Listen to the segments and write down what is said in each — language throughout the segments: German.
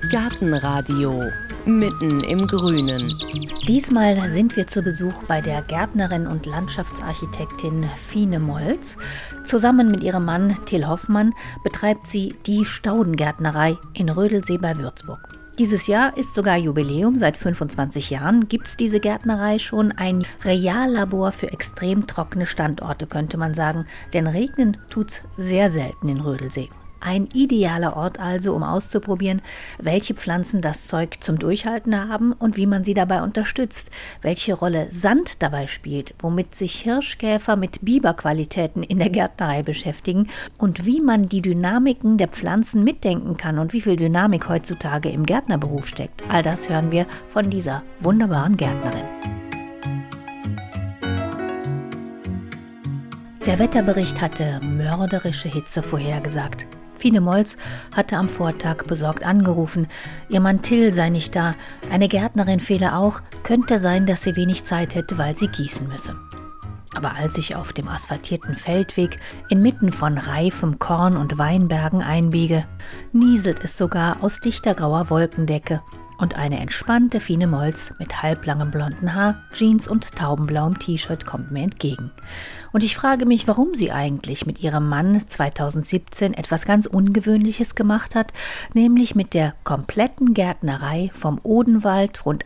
Gartenradio mitten im Grünen. Diesmal sind wir zu Besuch bei der Gärtnerin und Landschaftsarchitektin Fine Molz. Zusammen mit ihrem Mann Till Hoffmann betreibt sie die Staudengärtnerei in Rödelsee bei Würzburg. Dieses Jahr ist sogar Jubiläum. Seit 25 Jahren gibt es diese Gärtnerei schon. Ein Reallabor für extrem trockene Standorte, könnte man sagen. Denn regnen tut's sehr selten in Rödelsee. Ein idealer Ort also, um auszuprobieren, welche Pflanzen das Zeug zum Durchhalten haben und wie man sie dabei unterstützt, welche Rolle Sand dabei spielt, womit sich Hirschkäfer mit Biberqualitäten in der Gärtnerei beschäftigen und wie man die Dynamiken der Pflanzen mitdenken kann und wie viel Dynamik heutzutage im Gärtnerberuf steckt. All das hören wir von dieser wunderbaren Gärtnerin. Der Wetterbericht hatte mörderische Hitze vorhergesagt. Fine Molz hatte am Vortag besorgt angerufen. Ihr Mann Till sei nicht da. Eine Gärtnerin fehle auch. Könnte sein, dass sie wenig Zeit hätte, weil sie gießen müsse. Aber als ich auf dem asphaltierten Feldweg inmitten von reifem Korn und Weinbergen einbiege, nieselt es sogar aus dichter grauer Wolkendecke. Und eine entspannte Fine Molz mit halblangem blonden Haar, Jeans und taubenblauem T-Shirt kommt mir entgegen. Und ich frage mich, warum sie eigentlich mit ihrem Mann 2017 etwas ganz Ungewöhnliches gemacht hat, nämlich mit der kompletten Gärtnerei vom Odenwald rund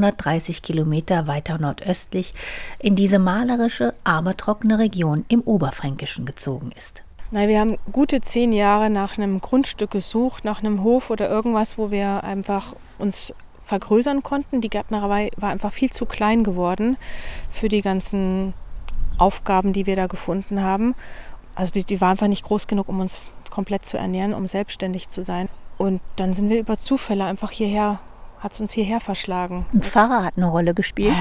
130 Kilometer weiter nordöstlich in diese malerische, aber trockene Region im Oberfränkischen gezogen ist. Wir haben gute 10 Jahre nach einem Grundstück gesucht, nach einem Hof oder irgendwas, wo wir einfach uns vergrößern konnten. Die Gärtnerei war einfach viel zu klein geworden für die ganzen Aufgaben, die wir da gefunden haben. Also die war einfach nicht groß genug, um uns komplett zu ernähren, um selbstständig zu sein. Und dann sind wir über Zufälle einfach hat es uns hierher verschlagen. Ein Pfarrer hat eine Rolle gespielt?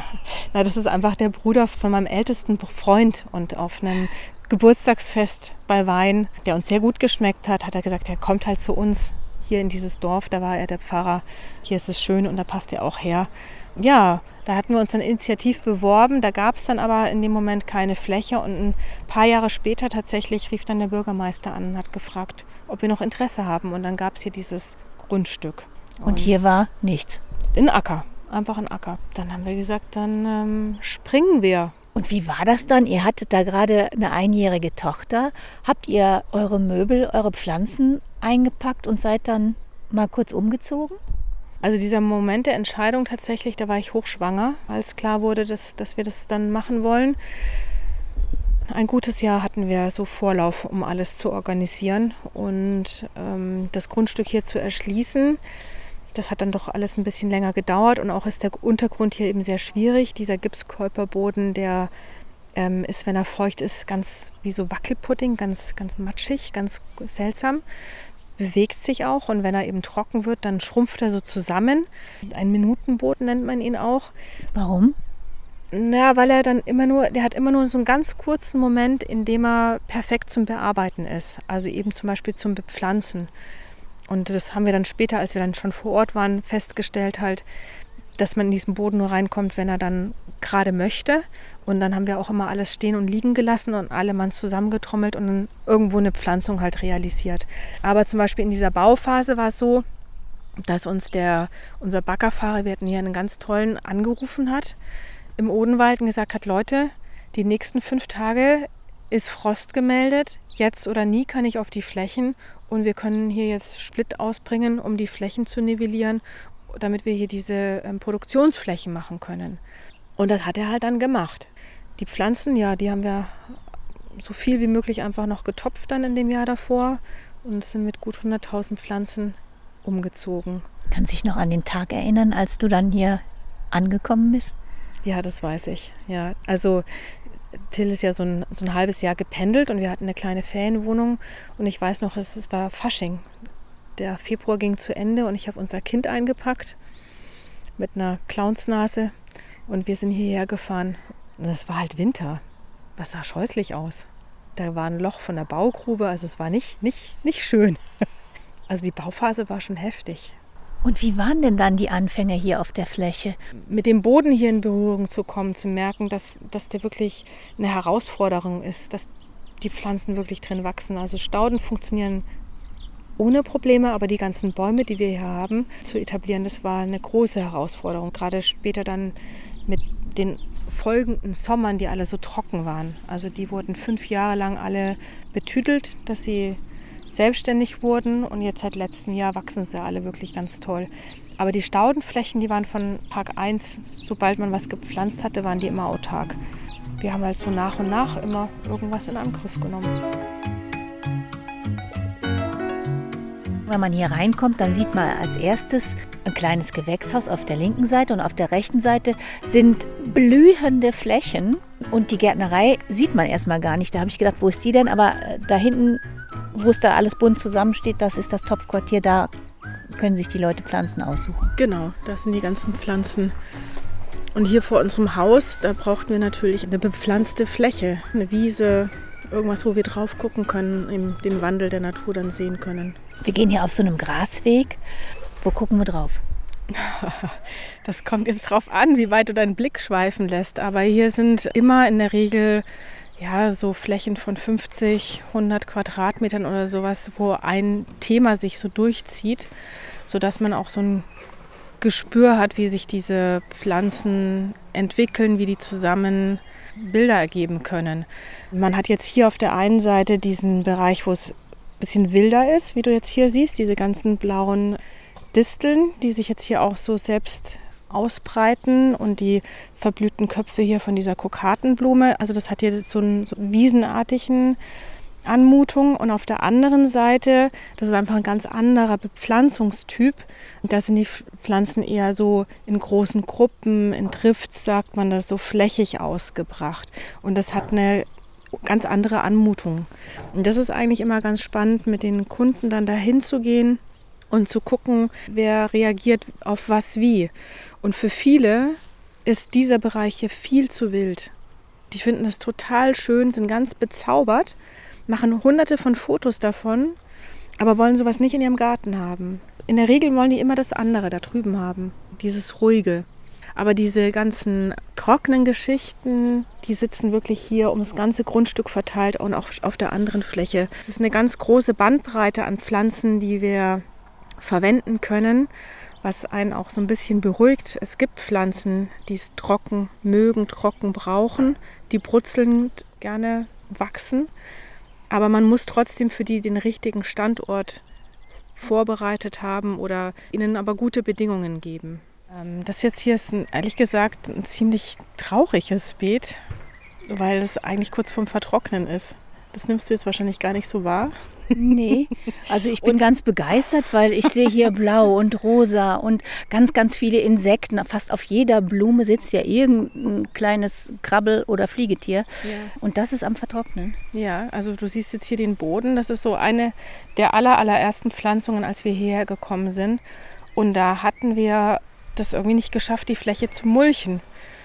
Das ist einfach der Bruder von meinem ältesten Freund. Und auf einem Geburtstagsfest bei Wein, der uns sehr gut geschmeckt hat, hat er gesagt, er kommt halt zu uns hier in dieses Dorf. Da war er der Pfarrer. Hier ist es schön und da passt er auch her. Ja, da hatten wir uns dann initiativ beworben. Da gab es dann aber in dem Moment keine Fläche. Und ein paar Jahre später tatsächlich rief dann der Bürgermeister an und hat gefragt, ob wir noch Interesse haben. Und dann gab es hier dieses Grundstück. Und hier war nichts? Ein Acker, einfach ein Acker. Dann haben wir gesagt, dann springen wir. Und wie war das dann? Ihr hattet da gerade eine einjährige Tochter. Habt ihr eure Möbel, eure Pflanzen eingepackt und seid dann mal kurz umgezogen? Also dieser Moment der Entscheidung tatsächlich, da war ich hochschwanger, als klar wurde, dass wir das dann machen wollen. Ein gutes Jahr hatten wir so Vorlauf, um alles zu organisieren und das Grundstück hier zu erschließen. Das hat dann doch alles ein bisschen länger gedauert und auch ist der Untergrund hier eben sehr schwierig. Dieser Gipskäuperboden, der ist, wenn er feucht ist, ganz wie so Wackelpudding, ganz matschig, ganz seltsam. Bewegt sich auch und wenn er eben trocken wird, dann schrumpft er so zusammen. Ein Minutenboden nennt man ihn auch. Warum? Weil er dann der hat immer nur so einen ganz kurzen Moment, in dem er perfekt zum Bearbeiten ist. Also eben zum Beispiel zum Bepflanzen. Und das haben wir dann später, als wir dann schon vor Ort waren, festgestellt halt, dass man in diesen Boden nur reinkommt, wenn er dann gerade möchte. Und dann haben wir auch immer alles stehen und liegen gelassen und alle Mann zusammengetrommelt und dann irgendwo eine Pflanzung halt realisiert. Aber zum Beispiel in dieser Bauphase war es so, dass uns unser Baggerfahrer, wir hatten hier einen ganz tollen, angerufen hat im Odenwald und gesagt hat, Leute, die nächsten 5 Tage ist Frost gemeldet, jetzt oder nie kann ich auf die Flächen und wir können hier jetzt Split ausbringen, um die Flächen zu nivellieren, damit wir hier diese Produktionsflächen machen können. Und das hat er halt dann gemacht. Die Pflanzen, ja, die haben wir so viel wie möglich einfach noch getopft dann in dem Jahr davor und sind mit gut 100.000 Pflanzen umgezogen. Kannst du dich noch an den Tag erinnern, als du dann hier angekommen bist? Ja, das weiß ich. Ja, also Till ist ja so ein halbes Jahr gependelt und wir hatten eine kleine Ferienwohnung und ich weiß noch, es war Fasching. Der Februar ging zu Ende und ich habe unser Kind eingepackt mit einer Clownsnase und wir sind hierher gefahren. Und es war halt Winter. Das sah scheußlich aus. Da war ein Loch von der Baugrube, also es war nicht schön. Also die Bauphase war schon heftig. Und wie waren denn dann die Anfänge hier auf der Fläche? Mit dem Boden hier in Berührung zu kommen, zu merken, dass der wirklich eine Herausforderung ist, dass die Pflanzen wirklich drin wachsen. Also Stauden funktionieren ohne Probleme, aber die ganzen Bäume, die wir hier haben, zu etablieren, das war eine große Herausforderung. Gerade später dann mit den folgenden Sommern, die alle so trocken waren. Also die wurden 5 Jahre lang alle betüdelt, dass sie selbstständig wurden und jetzt seit letztem Jahr wachsen sie alle wirklich ganz toll. Aber die Staudenflächen, die waren von Tag 1, sobald man was gepflanzt hatte, waren die immer autark. Wir haben halt so nach und nach immer irgendwas in Angriff genommen. Wenn man hier reinkommt, dann sieht man als erstes ein kleines Gewächshaus auf der linken Seite und auf der rechten Seite sind blühende Flächen. Und die Gärtnerei sieht man erstmal gar nicht. Da habe ich gedacht, wo ist die denn? Aber da hinten, wo es da alles bunt zusammensteht, das ist das Topfquartier. Da können sich die Leute Pflanzen aussuchen. Genau, das sind die ganzen Pflanzen. Und hier vor unserem Haus, da brauchten wir natürlich eine bepflanzte Fläche, eine Wiese, irgendwas, wo wir drauf gucken können, den Wandel der Natur dann sehen können. Wir gehen hier auf so einem Grasweg. Wo gucken wir drauf? Das kommt jetzt drauf an, wie weit du deinen Blick schweifen lässt. Aber hier sind immer in der Regel so Flächen von 50, 100 Quadratmetern oder sowas, wo ein Thema sich so durchzieht, sodass man auch so ein Gespür hat, wie sich diese Pflanzen entwickeln, wie die zusammen Bilder ergeben können. Man hat jetzt hier auf der einen Seite diesen Bereich, wo es ein bisschen wilder ist, wie du jetzt hier siehst, diese ganzen blauen Disteln, die sich jetzt hier auch so selbst ausbreiten und die verblühten Köpfe hier von dieser Kokatenblume. Also das hat hier so einen wiesenartigen Anmutung. Und auf der anderen Seite, das ist einfach ein ganz anderer Bepflanzungstyp. Da sind die Pflanzen eher so in großen Gruppen, in Drifts sagt man das, so flächig ausgebracht. Und das hat eine ganz andere Anmutung. Und das ist eigentlich immer ganz spannend, mit den Kunden dann dahin zu gehen und zu gucken, wer reagiert auf was wie. Und für viele ist dieser Bereich hier viel zu wild. Die finden das total schön, sind ganz bezaubert, machen hunderte von Fotos davon, aber wollen sowas nicht in ihrem Garten haben. In der Regel wollen die immer das andere da drüben haben, dieses Ruhige. Aber diese ganzen trockenen Geschichten, die sitzen wirklich hier um das ganze Grundstück verteilt und auch auf der anderen Fläche. Es ist eine ganz große Bandbreite an Pflanzen, die wir verwenden können, was einen auch so ein bisschen beruhigt. Es gibt Pflanzen, die es trocken mögen, trocken brauchen, die brutzelnd gerne wachsen. Aber man muss trotzdem für die den richtigen Standort vorbereitet haben oder ihnen aber gute Bedingungen geben. Das jetzt hier ist ehrlich gesagt ein ziemlich trauriges Beet, weil es eigentlich kurz vorm Vertrocknen ist. Das nimmst du jetzt wahrscheinlich gar nicht so wahr. Nee, also ich bin ganz begeistert, weil ich sehe hier blau und rosa und ganz, ganz viele Insekten. Fast auf jeder Blume sitzt ja irgendein kleines Krabbel- oder Fliegetier. Ja. Und das ist am Vertrocknen. Ja, also du siehst jetzt hier den Boden. Das ist so eine der allerersten Pflanzungen, als wir hierher gekommen sind. Und da hatten wir das irgendwie nicht geschafft, die Fläche zu mulchen.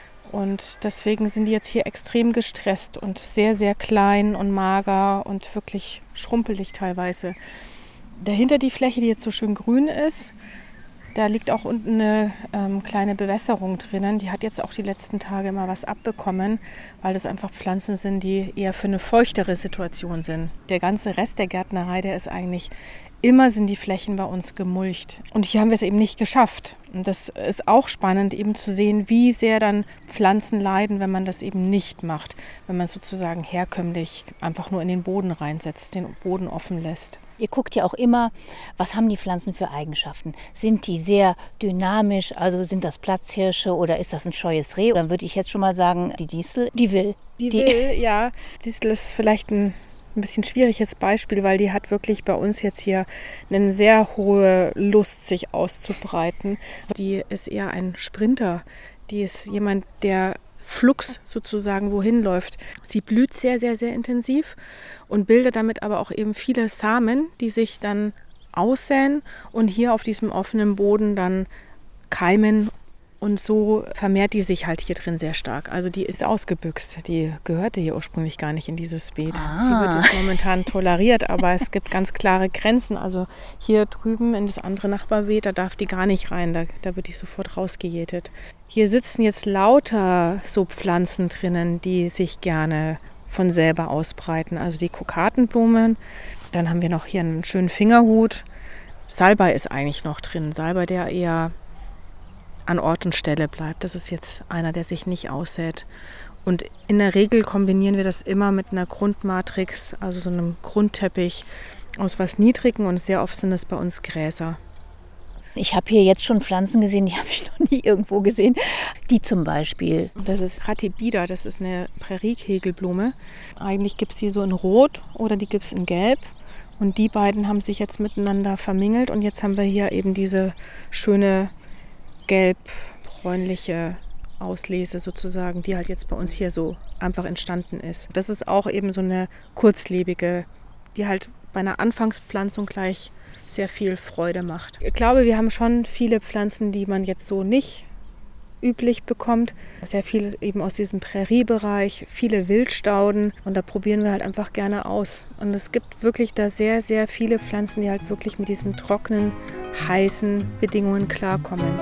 Und deswegen sind die jetzt hier extrem gestresst und sehr, sehr klein und mager und wirklich schrumpelig teilweise. Dahinter die Fläche, die jetzt so schön grün ist, da liegt auch unten eine kleine Bewässerung drinnen. Die hat jetzt auch die letzten Tage immer was abbekommen, weil das einfach Pflanzen sind, die eher für eine feuchtere Situation sind. Der ganze Rest der Gärtnerei, der ist eigentlich immer sind die Flächen bei uns gemulcht. Und hier haben wir es eben nicht geschafft. Und das ist auch spannend, eben zu sehen, wie sehr dann Pflanzen leiden, wenn man das eben nicht macht. Wenn man sozusagen herkömmlich einfach nur in den Boden reinsetzt, den Boden offen lässt. Ihr guckt ja auch immer, was haben die Pflanzen für Eigenschaften? Sind die sehr dynamisch, also sind das Platzhirsche oder ist das ein scheues Reh? Dann würde ich jetzt schon mal sagen, die Distel, die will. Die will, ja. Distel ist vielleicht ein bisschen schwieriges Beispiel, weil die hat wirklich bei uns jetzt hier eine sehr hohe Lust, sich auszubreiten. Die ist eher ein Sprinter. Die ist jemand, der flugs sozusagen wohin läuft. Sie blüht sehr, sehr, sehr intensiv und bildet damit aber auch eben viele Samen, die sich dann aussäen und hier auf diesem offenen Boden dann keimen. Und so vermehrt die sich halt hier drin sehr stark. Also die ist ausgebüxt. Die gehörte hier ursprünglich gar nicht in dieses Beet. Sie wird jetzt momentan toleriert, aber es gibt ganz klare Grenzen. Also hier drüben in das andere Nachbarbeet, da darf die gar nicht rein. Da wird die sofort rausgejätet. Hier sitzen jetzt lauter so Pflanzen drinnen, die sich gerne von selber ausbreiten. Also die Kokatenblumen, Dann haben wir noch hier einen schönen Fingerhut. Salbei ist eigentlich noch drin. Salbei, der eher an Ort und Stelle bleibt. Das ist jetzt einer, der sich nicht aussät. Und in der Regel kombinieren wir das immer mit einer Grundmatrix, also so einem Grundteppich aus was Niedrigem, und sehr oft sind es bei uns Gräser. Ich habe hier jetzt schon Pflanzen gesehen, die habe ich noch nie irgendwo gesehen. Die zum Beispiel. Das ist Ratibida, das ist eine Präriekegelblume. Eigentlich gibt es die so in Rot oder die gibt es in Gelb. Und die beiden haben sich jetzt miteinander vermingelt. Und jetzt haben wir hier eben diese schöne gelb-bräunliche Auslese sozusagen, die halt jetzt bei uns hier so einfach entstanden ist. Das ist auch eben so eine kurzlebige, die halt bei einer Anfangspflanzung gleich sehr viel Freude macht. Ich glaube, wir haben schon viele Pflanzen, die man jetzt so nicht üblich bekommt. Sehr viel eben aus diesem Präriebereich, viele Wildstauden, und da probieren wir halt einfach gerne aus. Und es gibt wirklich da sehr, sehr viele Pflanzen, die halt wirklich mit diesen trockenen, heißen Bedingungen klarkommen.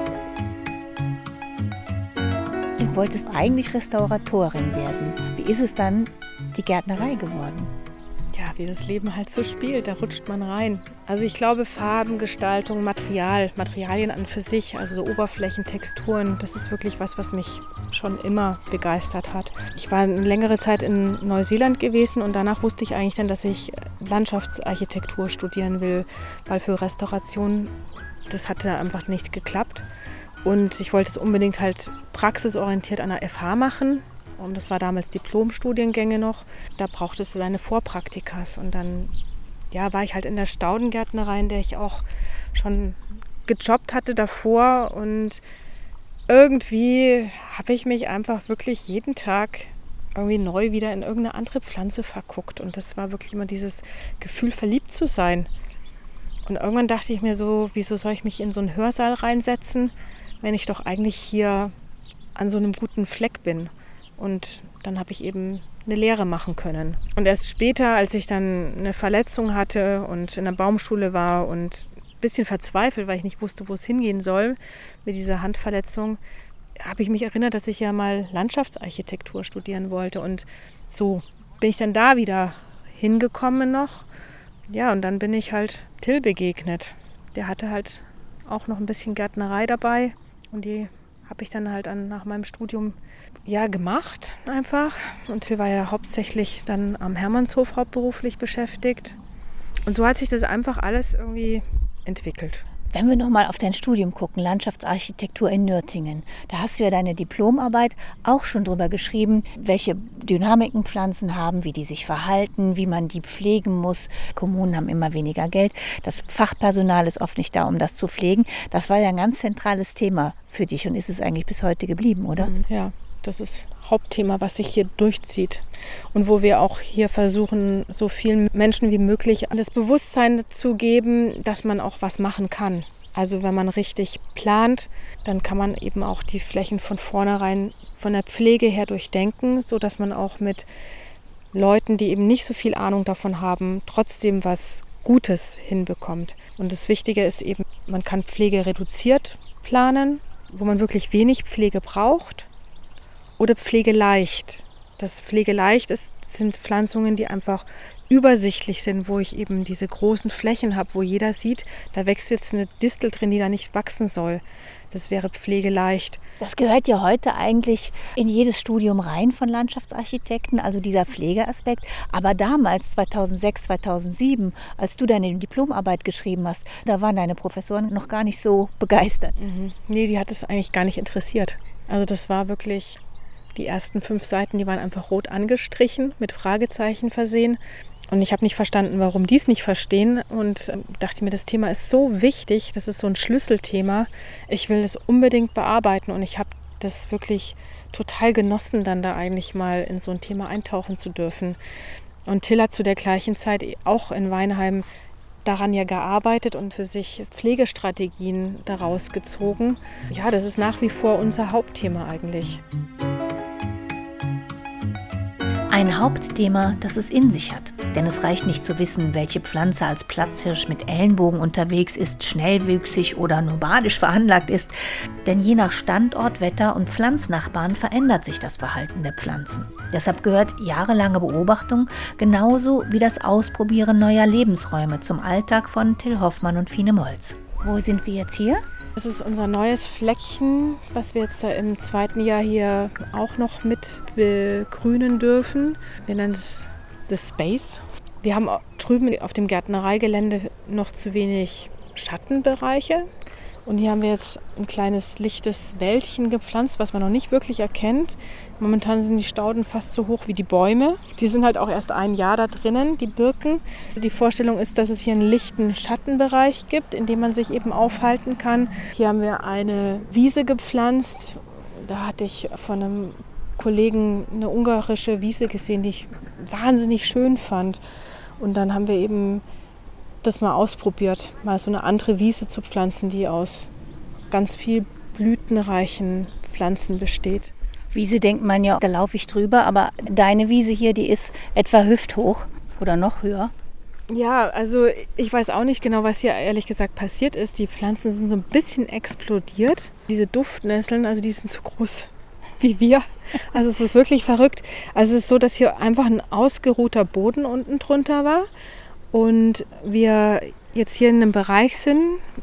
Du wolltest eigentlich Restauratorin werden. Wie ist es dann die Gärtnerei geworden? Ja, wie das Leben halt so spielt, da rutscht man rein. Also ich glaube, Farben, Gestaltung, Materialien an für sich, also so Oberflächen, Texturen, das ist wirklich was mich schon immer begeistert hat. Ich war eine längere Zeit in Neuseeland gewesen und danach wusste ich eigentlich dann, dass ich Landschaftsarchitektur studieren will, weil für Restauration, das hatte einfach nicht geklappt. Und ich wollte es unbedingt halt praxisorientiert an der FH machen. Und das war damals Diplomstudiengänge noch. Da brauchtest du deine Vorpraktikas. Und dann war ich halt in der Staudengärtnerei, in der ich auch schon gejobbt hatte davor. Und irgendwie habe ich mich einfach wirklich jeden Tag irgendwie neu wieder in irgendeine andere Pflanze verguckt. Und das war wirklich immer dieses Gefühl, verliebt zu sein. Und irgendwann dachte ich mir so, wieso soll ich mich in so einen Hörsaal reinsetzen, wenn ich doch eigentlich hier an so einem guten Fleck bin. Und dann habe ich eben eine Lehre machen können. Und erst später, als ich dann eine Verletzung hatte und in der Baumschule war und ein bisschen verzweifelt, weil ich nicht wusste, wo es hingehen soll mit dieser Handverletzung, habe ich mich erinnert, dass ich ja mal Landschaftsarchitektur studieren wollte. Und so bin ich dann da wieder hingekommen noch. Ja, und dann bin ich halt Till begegnet. Der hatte halt auch noch ein bisschen Gärtnerei dabei. Und die habe ich dann halt nach meinem Studium gemacht einfach. Und Till war ja hauptsächlich dann am Hermannshof hauptberuflich beschäftigt. Und so hat sich das einfach alles irgendwie entwickelt. Wenn wir nochmal auf dein Studium gucken, Landschaftsarchitektur in Nürtingen, da hast du ja deine Diplomarbeit auch schon drüber geschrieben, welche Dynamiken Pflanzen haben, wie die sich verhalten, wie man die pflegen muss. Kommunen haben immer weniger Geld. Das Fachpersonal ist oft nicht da, um das zu pflegen. Das war ja ein ganz zentrales Thema für dich und ist es eigentlich bis heute geblieben, oder? Ja, das ist Hauptthema, was sich hier durchzieht und wo wir auch hier versuchen, so vielen Menschen wie möglich das Bewusstsein zu geben, dass man auch was machen kann. Also wenn man richtig plant, dann kann man eben auch die Flächen von vornherein von der Pflege her durchdenken, sodass man auch mit Leuten, die eben nicht so viel Ahnung davon haben, trotzdem was Gutes hinbekommt. Und das Wichtige ist eben, man kann Pflege reduziert planen, wo man wirklich wenig Pflege braucht. Oder pflegeleicht. Das pflegeleicht sind Pflanzungen, die einfach übersichtlich sind, wo ich eben diese großen Flächen habe, wo jeder sieht, da wächst jetzt eine Distel drin, die da nicht wachsen soll. Das wäre pflegeleicht. Das gehört ja heute eigentlich in jedes Studium rein von Landschaftsarchitekten, also dieser Pflegeaspekt. Aber damals, 2006, 2007, als du deine Diplomarbeit geschrieben hast, da waren deine Professoren noch gar nicht so begeistert. Nee, die hat es eigentlich gar nicht interessiert. Also das war wirklich... Die ersten 5 Seiten, die waren einfach rot angestrichen, mit Fragezeichen versehen. Und ich habe nicht verstanden, warum die es nicht verstehen. Und dachte mir, das Thema ist so wichtig, das ist so ein Schlüsselthema. Ich will das unbedingt bearbeiten. Und ich habe das wirklich total genossen, dann da eigentlich mal in so ein Thema eintauchen zu dürfen. Und Till hat zu der gleichen Zeit auch in Weinheim daran ja gearbeitet und für sich Pflegestrategien daraus gezogen. Ja, das ist nach wie vor unser Hauptthema eigentlich. Ein Hauptthema, das es in sich hat. Denn es reicht nicht zu wissen, welche Pflanze als Platzhirsch mit Ellenbogen unterwegs ist, schnellwüchsig oder nomadisch veranlagt ist. Denn je nach Standort, Wetter und Pflanznachbarn verändert sich das Verhalten der Pflanzen. Deshalb gehört jahrelange Beobachtung genauso wie das Ausprobieren neuer Lebensräume zum Alltag von Till Hoffmann und Fine Moltz. Wo sind wir jetzt hier? Das ist unser neues Fleckchen, was wir jetzt im 2. Jahr hier auch noch mit begrünen dürfen. Wir nennen es The Space. Wir haben drüben auf dem Gärtnereigelände noch zu wenig Schattenbereiche. Und hier haben wir jetzt ein kleines lichtes Wäldchen gepflanzt, was man noch nicht wirklich erkennt. Momentan sind die Stauden fast so hoch wie die Bäume. Die sind halt auch erst 1 Jahr da drinnen, die Birken. Die Vorstellung ist, dass es hier einen lichten Schattenbereich gibt, in dem man sich eben aufhalten kann. Hier haben wir eine Wiese gepflanzt. Da hatte ich von einem Kollegen eine ungarische Wiese gesehen, die ich wahnsinnig schön fand. Und dann haben wir eben das mal ausprobiert, mal so eine andere Wiese zu pflanzen, die aus ganz viel blütenreichen Pflanzen besteht. Wiese denkt man ja, da laufe ich drüber, aber deine Wiese hier, die ist etwa hüfthoch oder noch höher. Ja, also ich weiß auch nicht genau, was hier ehrlich gesagt passiert ist. Die Pflanzen sind so ein bisschen explodiert. Diese Duftnesseln, also die sind so groß wie wir. Also es ist wirklich verrückt. Also es ist so, dass hier einfach ein ausgeruhter Boden unten drunter war. Und wir jetzt hier in einem Bereich sind,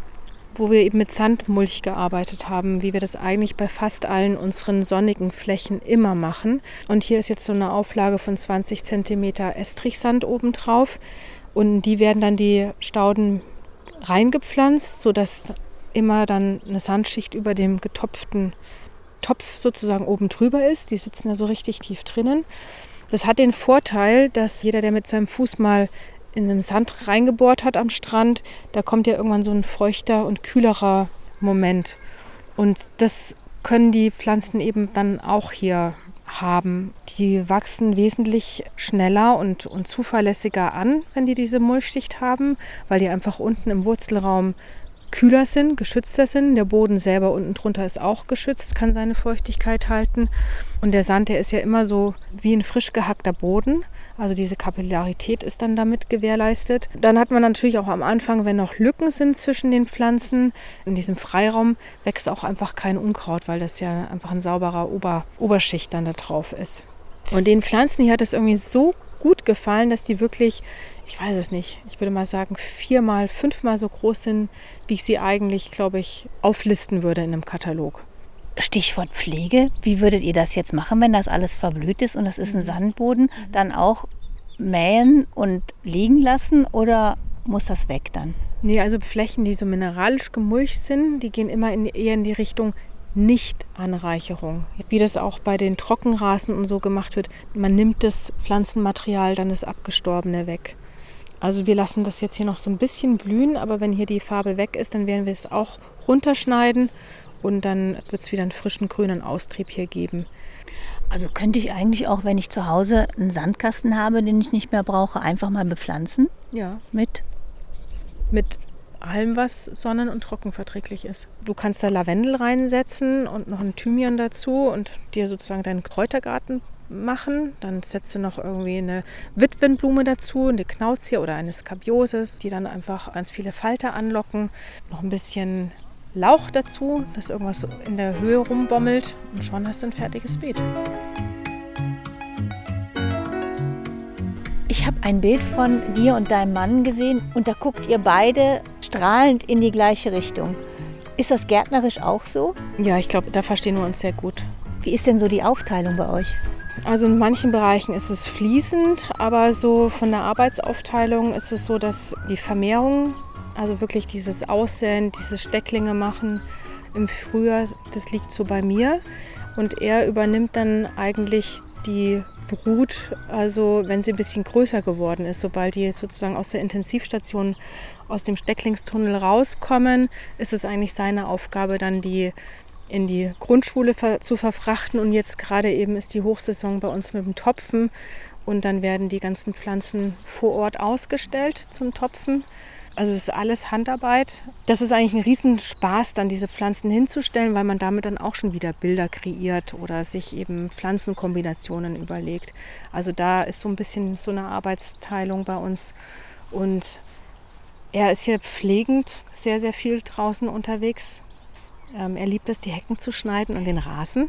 wo wir eben mit Sandmulch gearbeitet haben, wie wir das eigentlich bei fast allen unseren sonnigen Flächen immer machen. Und hier ist jetzt so eine Auflage von 20 cm Estrichsand obendrauf. Und die werden dann die Stauden reingepflanzt, sodass immer dann eine Sandschicht über dem getopften Topf sozusagen oben drüber ist. Die sitzen da so richtig tief drinnen. Das hat den Vorteil, dass jeder, der mit seinem Fuß mal in einem Sand reingebohrt hat am Strand, da kommt ja irgendwann so ein feuchter und kühlerer Moment. Und das können die Pflanzen eben dann auch hier haben. Die wachsen wesentlich schneller und zuverlässiger an, wenn die diese Mulchschicht haben, weil die einfach unten im Wurzelraum kühler sind, geschützter sind. Der Boden selber unten drunter ist auch geschützt, kann seine Feuchtigkeit halten. Und der Sand, der ist ja immer so wie ein frisch gehackter Boden. Also diese Kapillarität ist dann damit gewährleistet. Dann hat man natürlich auch am Anfang, wenn noch Lücken sind zwischen den Pflanzen, in diesem Freiraum wächst auch einfach kein Unkraut, weil das ja einfach ein sauberer Oberschicht dann da drauf ist. Und den Pflanzen hier hat es irgendwie so gut gefallen, dass die wirklich, ich weiß es nicht, ich würde mal sagen 4-mal, 5-mal so groß sind, wie ich sie eigentlich, glaube ich, auflisten würde in einem Katalog. Stichwort Pflege. Wie würdet ihr das jetzt machen, wenn das alles verblüht ist und das ist ein Sandboden? Dann auch mähen und liegen lassen oder muss das weg dann? Nee, also Flächen, die so mineralisch gemulcht sind, die gehen immer eher in die Richtung Nicht-Anreicherung. Wie das auch bei den Trockenrasen und so gemacht wird. Man nimmt das Pflanzenmaterial, dann das Abgestorbene weg. Also wir lassen das jetzt hier noch so ein bisschen blühen, aber wenn hier die Farbe weg ist, dann werden wir es auch runterschneiden. Und dann wird es wieder einen frischen grünen Austrieb hier geben. Also könnte ich eigentlich auch, wenn ich zu Hause einen Sandkasten habe, den ich nicht mehr brauche, einfach mal bepflanzen? Ja. Mit allem, was sonnen- und trockenverträglich ist. Du kannst da Lavendel reinsetzen und noch einen Thymian dazu und dir sozusagen deinen Kräutergarten machen. Dann setzt du noch irgendwie eine Witwenblume dazu, eine Knauzie oder eine Skabioses, die dann einfach ganz viele Falter anlocken. Noch ein bisschen Lauch dazu, dass irgendwas so in der Höhe rumbommelt und schon hast du ein fertiges Beet. Ich habe ein Bild von dir und deinem Mann gesehen und da guckt ihr beide strahlend in die gleiche Richtung. Ist das gärtnerisch auch so? Ja, ich glaube, da verstehen wir uns sehr gut. Wie ist denn so die Aufteilung bei euch? Also in manchen Bereichen ist es fließend, aber so von der Arbeitsaufteilung ist es so, dass die Vermehrung, also wirklich dieses Aussäen, dieses Stecklinge machen im Frühjahr, das liegt so bei mir. Und er übernimmt dann eigentlich die Brut, also wenn sie ein bisschen größer geworden ist. Sobald die sozusagen aus der Intensivstation, aus dem Stecklingstunnel rauskommen, ist es eigentlich seine Aufgabe, dann die in die Grundschule zu verfrachten. Und jetzt gerade eben ist die Hochsaison bei uns mit dem Topfen. Und dann werden die ganzen Pflanzen vor Ort ausgestellt zum Topfen. Also es ist alles Handarbeit. Das ist eigentlich ein Riesenspaß, dann diese Pflanzen hinzustellen, weil man damit dann auch schon wieder Bilder kreiert oder sich eben Pflanzenkombinationen überlegt. Also da ist so ein bisschen so eine Arbeitsteilung bei uns. Und er ist hier pflegend sehr, sehr viel draußen unterwegs. Er liebt es, die Hecken zu schneiden und den Rasen.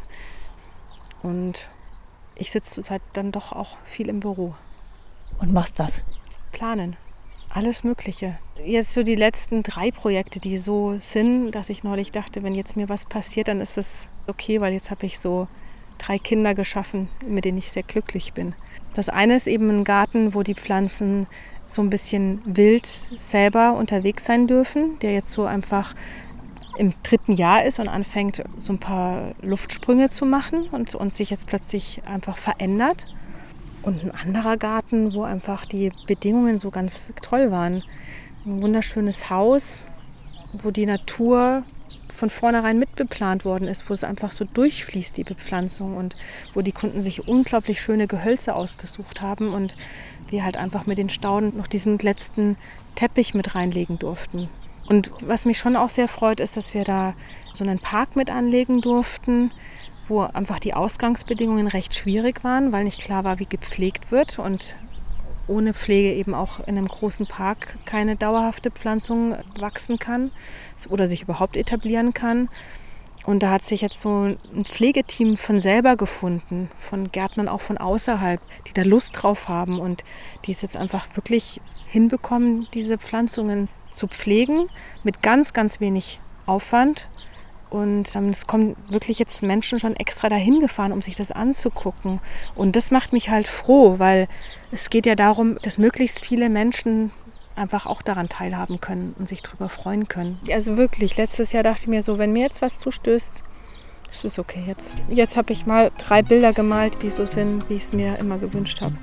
Und ich sitze zurzeit dann doch auch viel im Büro. Und machst was? Planen. Alles Mögliche. Jetzt so die letzten 3 Projekte, die so sind, dass ich neulich dachte, wenn jetzt mir was passiert, dann ist das okay, weil jetzt habe ich so 3 Kinder geschaffen, mit denen ich sehr glücklich bin. Das eine ist eben ein Garten, wo die Pflanzen so ein bisschen wild selber unterwegs sein dürfen, der jetzt so einfach im 3. Jahr ist und anfängt, so ein paar Luftsprünge zu machen und sich jetzt plötzlich einfach verändert. Und ein anderer Garten, wo einfach die Bedingungen so ganz toll waren. Ein wunderschönes Haus, wo die Natur von vornherein mitbeplant worden ist, wo es einfach so durchfließt, die Bepflanzung, und wo die Kunden sich unglaublich schöne Gehölze ausgesucht haben und wir halt einfach mit den Stauden noch diesen letzten Teppich mit reinlegen durften. Und was mich schon auch sehr freut, ist, dass wir da so einen Park mit anlegen durften, wo einfach die Ausgangsbedingungen recht schwierig waren, weil nicht klar war, wie gepflegt wird und ohne Pflege eben auch in einem großen Park keine dauerhafte Pflanzung wachsen kann oder sich überhaupt etablieren kann. Und da hat sich jetzt so ein Pflegeteam von selber gefunden, von Gärtnern auch von außerhalb, die da Lust drauf haben und die es jetzt einfach wirklich hinbekommen, diese Pflanzungen zu pflegen mit ganz, ganz wenig Aufwand. Und es kommen wirklich jetzt Menschen schon extra dahin gefahren, um sich das anzugucken. Und das macht mich halt froh, weil es geht ja darum, dass möglichst viele Menschen einfach auch daran teilhaben können und sich darüber freuen können. Also wirklich, letztes Jahr dachte ich mir so, wenn mir jetzt was zustößt, ist es okay jetzt. Jetzt habe ich mal 3 Bilder gemalt, die so sind, wie ich es mir immer gewünscht habe.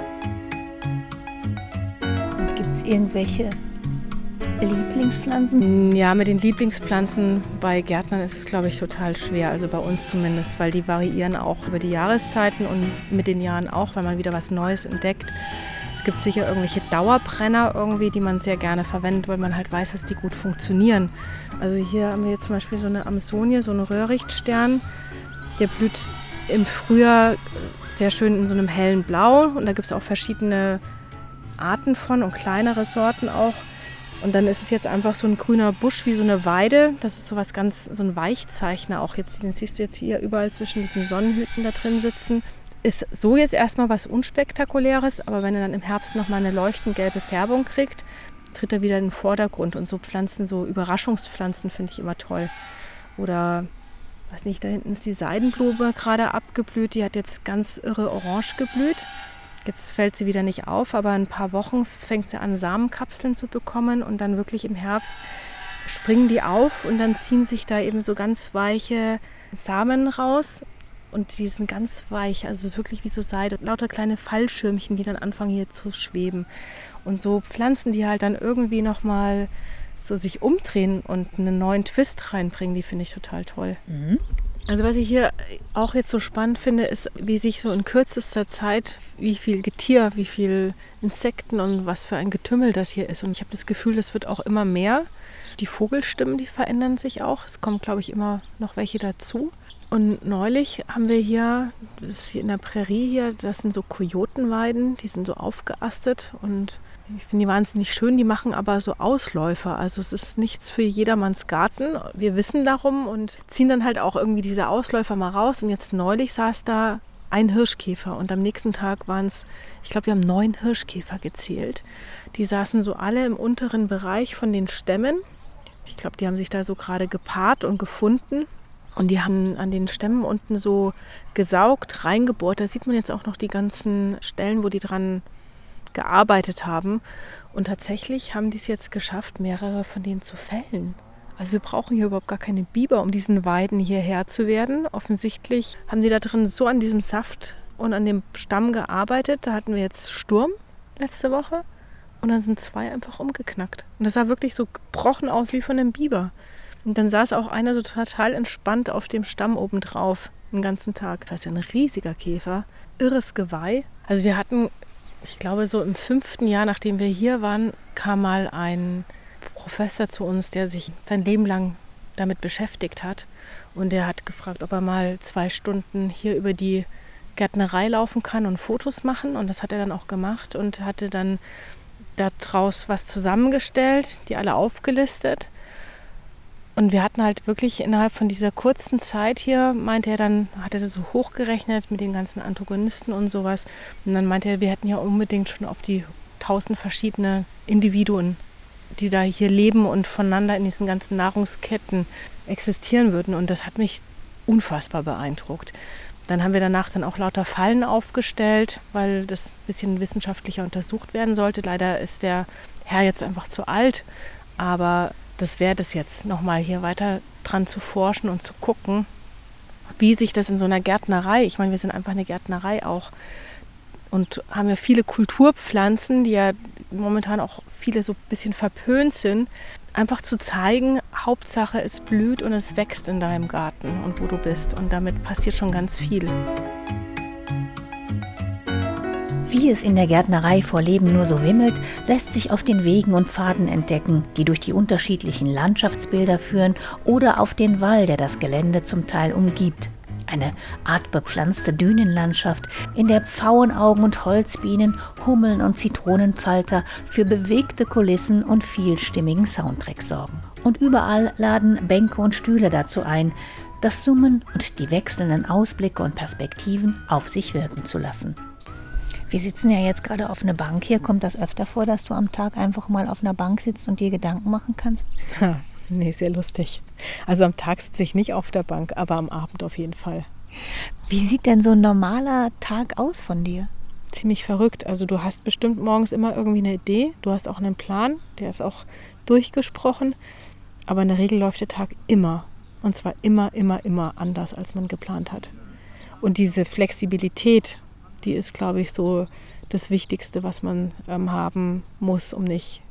Und gibt es irgendwelche Lieblingspflanzen? Ja, mit den Lieblingspflanzen bei Gärtnern ist es, glaube ich, total schwer. Also bei uns zumindest, weil die variieren auch über die Jahreszeiten und mit den Jahren auch, weil man wieder was Neues entdeckt. Es gibt sicher irgendwelche Dauerbrenner irgendwie, die man sehr gerne verwendet, weil man halt weiß, dass die gut funktionieren. Also hier haben wir jetzt zum Beispiel so eine Amsonie, so einen Röhrichtstern. Der blüht im Frühjahr sehr schön in so einem hellen Blau. Und da gibt es auch verschiedene Arten von und kleinere Sorten auch. Und dann ist es jetzt einfach so ein grüner Busch wie so eine Weide. Das ist so was ganz, so ein Weichzeichner auch jetzt. Den siehst du jetzt hier überall zwischen diesen Sonnenhüten da drin sitzen. Ist so jetzt erstmal was Unspektakuläres, aber wenn er dann im Herbst nochmal eine leuchtend gelbe Färbung kriegt, tritt er wieder in den Vordergrund. Und so Pflanzen, so Überraschungspflanzen finde ich immer toll. Oder, weiß nicht, da hinten ist die Seidenblume gerade abgeblüht. Die hat jetzt ganz irre orange geblüht. Jetzt fällt sie wieder nicht auf, aber in ein paar Wochen fängt sie an, Samenkapseln zu bekommen und dann wirklich im Herbst springen die auf und dann ziehen sich da eben so ganz weiche Samen raus und die sind ganz weich, also es ist wirklich wie so Seide, lauter kleine Fallschirmchen, die dann anfangen hier zu schweben und so Pflanzen, die halt dann irgendwie nochmal so sich umdrehen und einen neuen Twist reinbringen, die finde ich total toll. Mhm. Also was ich hier auch jetzt so spannend finde, ist, wie sich so in kürzester Zeit, wie viel Getier, wie viel Insekten und was für ein Getümmel das hier ist. Und ich habe das Gefühl, das wird auch immer mehr. Die Vogelstimmen, die verändern sich auch. Es kommen, glaube ich, immer noch welche dazu. Und neulich haben wir hier, das ist hier in der Prärie hier, das sind so Kojotenweiden, die sind so aufgeastet und ich finde die wahnsinnig schön, die machen aber so Ausläufer. Also es ist nichts für jedermanns Garten. Wir wissen darum und ziehen dann halt auch irgendwie diese Ausläufer mal raus. Und jetzt neulich saß da ein Hirschkäfer und am nächsten Tag waren es, ich glaube, wir haben 9 Hirschkäfer gezählt. Die saßen so alle im unteren Bereich von den Stämmen. Ich glaube, die haben sich da so gerade gepaart und gefunden. Und die haben an den Stämmen unten so gesaugt, reingebohrt. Da sieht man jetzt auch noch die ganzen Stellen, wo die dran gearbeitet haben. Und tatsächlich haben die es jetzt geschafft, mehrere von denen zu fällen. Also wir brauchen hier überhaupt gar keine Biber, um diesen Weiden hierher zu werden. Offensichtlich haben die da drin so an diesem Saft und an dem Stamm gearbeitet. Da hatten wir jetzt Sturm letzte Woche und dann sind 2 einfach umgeknackt. Und das sah wirklich so gebrochen aus wie von einem Biber. Und dann saß auch einer so total entspannt auf dem Stamm oben drauf den ganzen Tag. Das ist ja ein riesiger Käfer, irres Geweih. Also wir hatten Ich glaube, so im 5. Jahr, nachdem wir hier waren, kam mal ein Professor zu uns, der sich sein Leben lang damit beschäftigt hat. Und der hat gefragt, ob er mal 2 Stunden hier über die Gärtnerei laufen kann und Fotos machen. Und das hat er dann auch gemacht und hatte dann daraus was zusammengestellt, die alle aufgelistet. Und wir hatten halt wirklich innerhalb von dieser kurzen Zeit hier, meinte er dann, hat er das so hochgerechnet mit den ganzen Antagonisten und sowas. Und dann meinte er, wir hätten ja unbedingt schon auf die 1000 verschiedene Individuen, die da hier leben und voneinander in diesen ganzen Nahrungsketten existieren würden. Und das hat mich unfassbar beeindruckt. Dann haben wir danach dann auch lauter Fallen aufgestellt, weil das ein bisschen wissenschaftlicher untersucht werden sollte. Leider ist der Herr jetzt einfach zu alt, aber das wäre das jetzt, nochmal hier weiter dran zu forschen und zu gucken, wie sich das in so einer Gärtnerei, ich meine, wir sind einfach eine Gärtnerei auch und haben ja viele Kulturpflanzen, die ja momentan auch viele so ein bisschen verpönt sind, einfach zu zeigen, Hauptsache es blüht und es wächst in deinem Garten und wo du bist. Und damit passiert schon ganz viel. Wie es in der Gärtnerei vor Leben nur so wimmelt, lässt sich auf den Wegen und Pfaden entdecken, die durch die unterschiedlichen Landschaftsbilder führen oder auf den Wall, der das Gelände zum Teil umgibt. Eine Art bepflanzte Dünenlandschaft, in der Pfauenaugen und Holzbienen, Hummeln und Zitronenfalter für bewegte Kulissen und vielstimmigen Soundtrack sorgen. Und überall laden Bänke und Stühle dazu ein, das Summen und die wechselnden Ausblicke und Perspektiven auf sich wirken zu lassen. Wir sitzen ja jetzt gerade auf einer Bank hier. Kommt das öfter vor, dass du am Tag einfach mal auf einer Bank sitzt und dir Gedanken machen kannst? Nee, sehr lustig. Also am Tag sitze ich nicht auf der Bank, aber am Abend auf jeden Fall. Wie sieht denn so ein normaler Tag aus von dir? Ziemlich verrückt. Also du hast bestimmt morgens immer irgendwie eine Idee. Du hast auch einen Plan, der ist auch durchgesprochen. Aber in der Regel läuft der Tag immer. Und zwar immer anders, als man geplant hat. Und diese Flexibilität, die ist, glaube ich, so das Wichtigste, was man haben muss, um nicht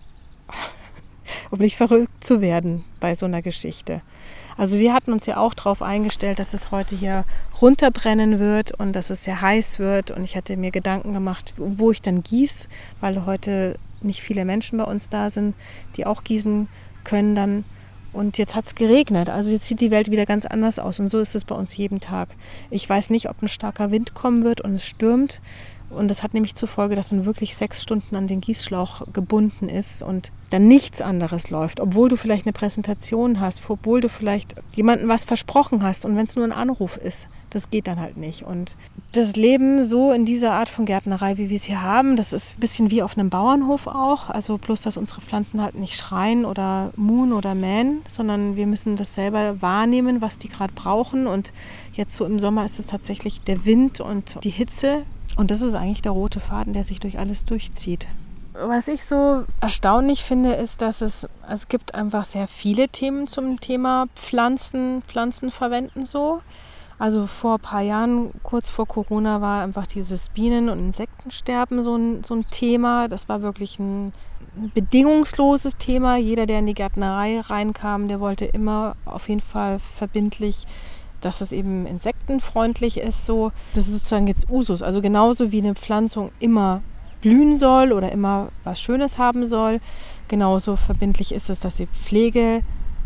verrückt zu werden bei so einer Geschichte. Also wir hatten uns ja auch darauf eingestellt, dass es heute hier runterbrennen wird und dass es sehr heiß wird. Und ich hatte mir Gedanken gemacht, wo ich dann gieße, weil heute nicht viele Menschen bei uns da sind, die auch gießen können dann. Und jetzt hat es geregnet, also jetzt sieht die Welt wieder ganz anders aus. Und so ist es bei uns jeden Tag. Ich weiß nicht, ob ein starker Wind kommen wird und es stürmt. Und das hat nämlich zur Folge, dass man wirklich 6 Stunden an den Gießschlauch gebunden ist und dann nichts anderes läuft. Obwohl du vielleicht eine Präsentation hast, obwohl du vielleicht jemandem was versprochen hast. Und wenn es nur ein Anruf ist, das geht dann halt nicht. Und das Leben so in dieser Art von Gärtnerei, wie wir es hier haben, das ist ein bisschen wie auf einem Bauernhof auch. Also bloß, dass unsere Pflanzen halt nicht schreien oder muhen oder mähen, sondern wir müssen das selber wahrnehmen, was die gerade brauchen. Und jetzt so im Sommer ist es tatsächlich der Wind und die Hitze. Und das ist eigentlich der rote Faden, der sich durch alles durchzieht. Was ich so erstaunlich finde, ist, dass es gibt einfach sehr viele Themen zum Thema Pflanzen verwenden so. Also vor ein paar Jahren, kurz vor Corona, war einfach dieses Bienen- und Insektensterben so ein Thema. Das war wirklich ein bedingungsloses Thema. Jeder, der in die Gärtnerei reinkam, der wollte immer auf jeden Fall verbindlich, dass es eben insektenfreundlich ist. So. Das ist sozusagen jetzt Usus. Also genauso wie eine Pflanzung immer blühen soll oder immer was Schönes haben soll, genauso verbindlich ist es, dass sie pflegearm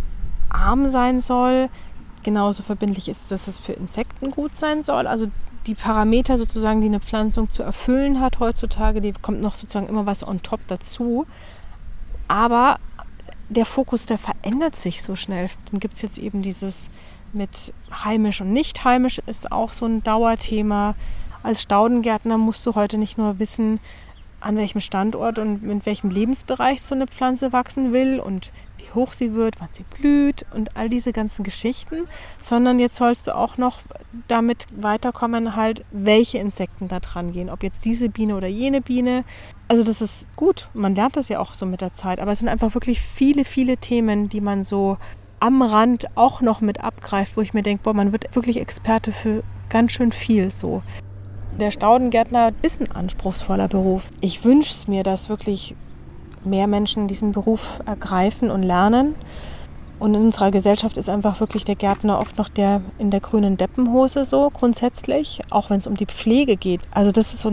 sein soll. Genauso verbindlich ist es, dass es für Insekten gut sein soll. Also die Parameter sozusagen, die eine Pflanzung zu erfüllen hat heutzutage, die kommt noch sozusagen immer was on top dazu. Aber der Fokus, der verändert sich so schnell. Dann gibt es jetzt eben dieses mit heimisch und nicht heimisch, ist auch so ein Dauerthema. Als Staudengärtner musst du heute nicht nur wissen, an welchem Standort und in welchem Lebensbereich so eine Pflanze wachsen will und wie hoch sie wird, wann sie blüht und all diese ganzen Geschichten, sondern jetzt sollst du auch noch damit weiterkommen, halt, welche Insekten da dran gehen, ob jetzt diese Biene oder jene Biene. Also das ist gut, man lernt das ja auch so mit der Zeit, aber es sind einfach wirklich viele, viele Themen, die man so am Rand auch noch mit abgreift, wo ich mir denke, boah, man wird wirklich Experte für ganz schön viel so. Der Staudengärtner ist ein anspruchsvoller Beruf. Ich wünsche es mir, dass wirklich mehr Menschen diesen Beruf ergreifen und lernen. Und in unserer Gesellschaft ist einfach wirklich der Gärtner oft noch der in der grünen Deppenhose so grundsätzlich, auch wenn es um die Pflege geht. Also das ist uns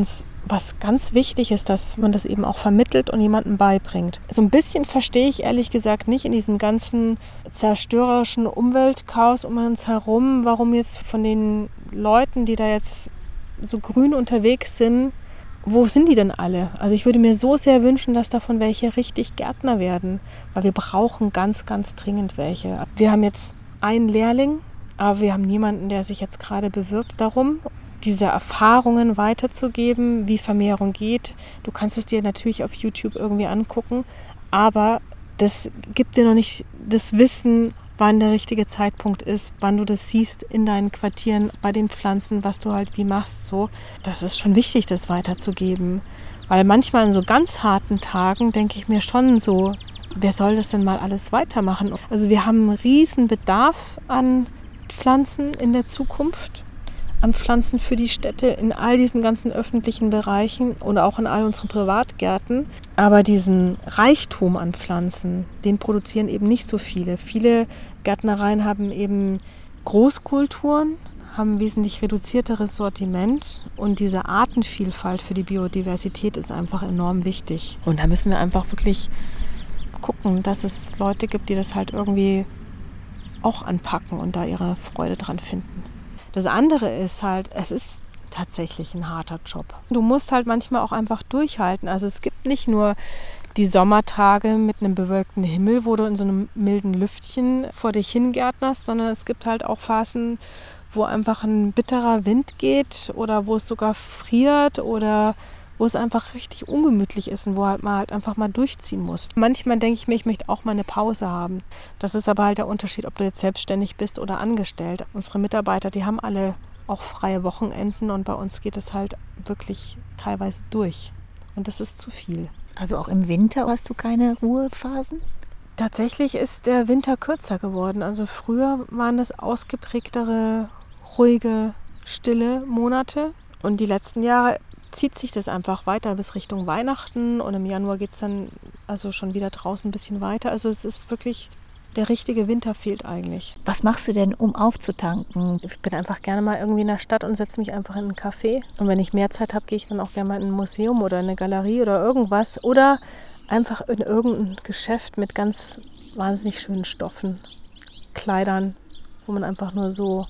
was ganz wichtig ist, dass man das eben auch vermittelt und jemandem beibringt. So ein bisschen verstehe ich ehrlich gesagt nicht in diesem ganzen zerstörerischen Umweltchaos um uns herum, warum jetzt von den Leuten, die da jetzt so grün unterwegs sind, wo sind die denn alle? Also ich würde mir so sehr wünschen, dass davon welche richtig Gärtner werden, weil wir brauchen ganz, ganz dringend welche. Wir haben jetzt einen Lehrling, aber wir haben niemanden, der sich jetzt gerade bewirbt darum, diese Erfahrungen weiterzugeben, wie Vermehrung geht. Du kannst es dir natürlich auf YouTube irgendwie angucken, aber das gibt dir noch nicht das Wissen, wann der richtige Zeitpunkt ist, wann du das siehst in deinen Quartieren, bei den Pflanzen, was du halt wie machst. So. Das ist schon wichtig, das weiterzugeben. Weil manchmal an so ganz harten Tagen denke ich mir schon so, wer soll das denn mal alles weitermachen? Also wir haben einen riesen Bedarf an Pflanzen in der Zukunft, an Pflanzen für die Städte in all diesen ganzen öffentlichen Bereichen und auch in all unseren Privatgärten. Aber diesen Reichtum an Pflanzen, den produzieren eben nicht so viele. Viele Gärtnereien haben eben Großkulturen, haben wesentlich reduzierteres Sortiment und diese Artenvielfalt für die Biodiversität ist einfach enorm wichtig. Und da müssen wir einfach wirklich gucken, dass es Leute gibt, die das halt irgendwie auch anpacken und da ihre Freude dran finden. Das andere ist halt, es ist tatsächlich ein harter Job. Du musst halt manchmal auch einfach durchhalten. Also es gibt nicht nur die Sommertage mit einem bewölkten Himmel, wo du in so einem milden Lüftchen vor dich hingärtnerst, sondern es gibt halt auch Phasen, wo einfach ein bitterer Wind geht oder wo es sogar friert oder wo es einfach richtig ungemütlich ist und wo halt man halt einfach mal durchziehen muss. Manchmal denke ich mir, ich möchte auch mal eine Pause haben. Das ist aber halt der Unterschied, ob du jetzt selbstständig bist oder angestellt. Unsere Mitarbeiter, die haben alle auch freie Wochenenden und bei uns geht es halt wirklich teilweise durch. Und das ist zu viel. Also auch im Winter hast du keine Ruhephasen? Tatsächlich ist der Winter kürzer geworden. Also früher waren das ausgeprägtere, ruhige, stille Monate. Und die letzten Jahre zieht sich das einfach weiter bis Richtung Weihnachten. Und im Januar geht es dann also schon wieder draußen ein bisschen weiter. Also es ist wirklich, der richtige Winter fehlt eigentlich. Was machst du denn, um aufzutanken? Ich bin einfach gerne mal irgendwie in der Stadt und setze mich einfach in einen Café. Und wenn ich mehr Zeit habe, gehe ich dann auch gerne mal in ein Museum oder in eine Galerie oder irgendwas. Oder einfach in irgendein Geschäft mit ganz wahnsinnig schönen Stoffen, Kleidern, wo man einfach nur so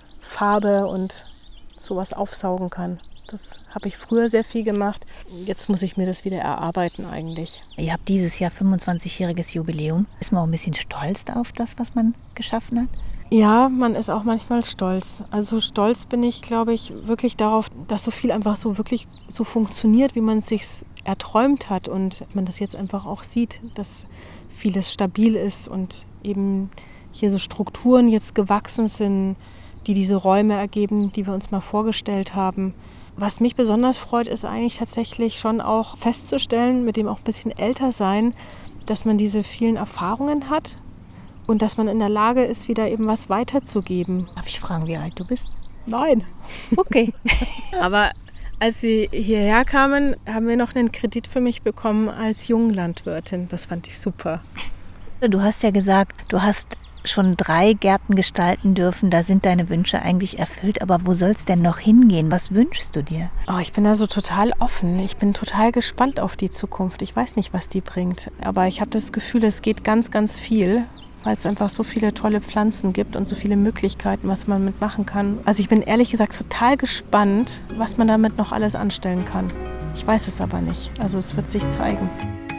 Farbe und sowas aufsaugen kann. Das habe ich früher sehr viel gemacht. Jetzt muss ich mir das wieder erarbeiten eigentlich. Ihr habt dieses Jahr 25-jähriges Jubiläum. Ist man auch ein bisschen stolz auf das, was man geschaffen hat? Ja, man ist auch manchmal stolz. Also stolz bin ich, glaube ich, wirklich darauf, dass so viel einfach so wirklich so funktioniert, wie man es sich erträumt hat. Und man das jetzt einfach auch sieht, dass vieles stabil ist und eben hier so Strukturen jetzt gewachsen sind, die diese Räume ergeben, die wir uns mal vorgestellt haben. Was mich besonders freut, ist eigentlich tatsächlich schon auch festzustellen, mit dem auch ein bisschen älter sein, dass man diese vielen Erfahrungen hat und dass man in der Lage ist, wieder eben was weiterzugeben. Darf ich fragen, wie alt du bist? Nein. Okay. Aber als wir hierher kamen, haben wir noch einen Kredit für mich bekommen als Junglandwirtin. Das fand ich super. Du hast ja gesagt, du hast schon 3 Gärten gestalten dürfen, da sind deine Wünsche eigentlich erfüllt, aber wo soll es denn noch hingehen? Was wünschst du dir? Oh, ich bin da so total offen. Ich bin total gespannt auf die Zukunft. Ich weiß nicht, was die bringt, aber ich habe das Gefühl, es geht ganz, ganz viel, weil es einfach so viele tolle Pflanzen gibt und so viele Möglichkeiten, was man mitmachen kann. Also ich bin ehrlich gesagt total gespannt, was man damit noch alles anstellen kann. Ich weiß es aber nicht. Also es wird sich zeigen.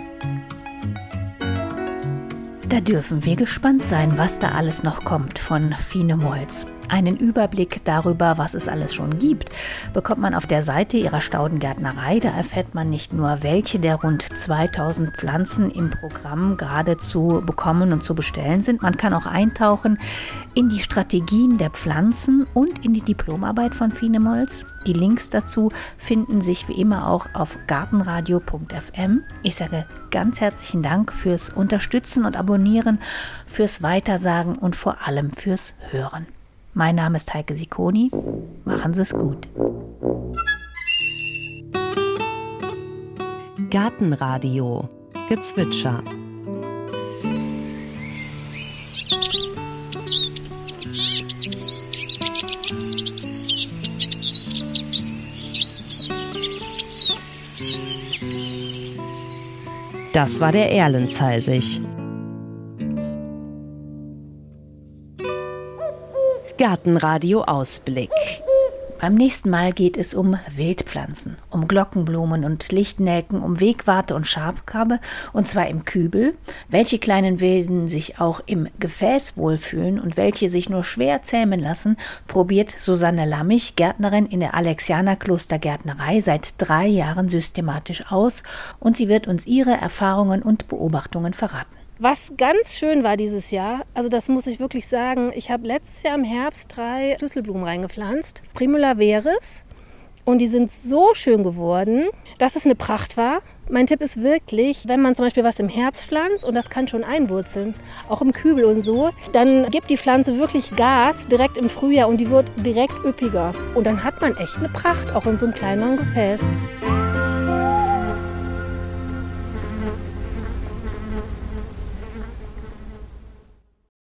Da dürfen wir gespannt sein, was da alles noch kommt von Fine Moltz. Einen Überblick darüber, was es alles schon gibt, bekommt man auf der Seite ihrer Staudengärtnerei. Da erfährt man nicht nur, welche der rund 2000 Pflanzen im Programm gerade zu bekommen und zu bestellen sind. Man kann auch eintauchen in die Strategien der Pflanzen und in die Diplomarbeit von Fine Moltz. Die Links dazu finden sich wie immer auch auf gartenradio.fm. Ich sage ganz herzlichen Dank fürs Unterstützen und Abonnieren, fürs Weitersagen und vor allem fürs Hören. Mein Name ist Heike Sicconi. Machen Sie es gut. Gartenradio Gezwitscher. Das war der Erlenzeisig. Gartenradio Ausblick. Beim nächsten Mal geht es um Wildpflanzen, um Glockenblumen und Lichtnelken, um Wegwarte und Schafgarbe, und zwar im Kübel. Welche kleinen Wilden sich auch im Gefäß wohlfühlen und welche sich nur schwer zähmen lassen, probiert Susanne Lammich, Gärtnerin in der Alexianerklostergärtnerei, seit 3 Jahren systematisch aus, und sie wird uns ihre Erfahrungen und Beobachtungen verraten. Was ganz schön war dieses Jahr, also das muss ich wirklich sagen, ich habe letztes Jahr im Herbst 3 Schlüsselblumen reingepflanzt, Primula veris, und die sind so schön geworden, dass es eine Pracht war. Mein Tipp ist wirklich, wenn man zum Beispiel was im Herbst pflanzt und das kann schon einwurzeln, auch im Kübel und so, dann gibt die Pflanze wirklich Gas direkt im Frühjahr und die wird direkt üppiger. Und dann hat man echt eine Pracht, auch in so einem kleineren Gefäß.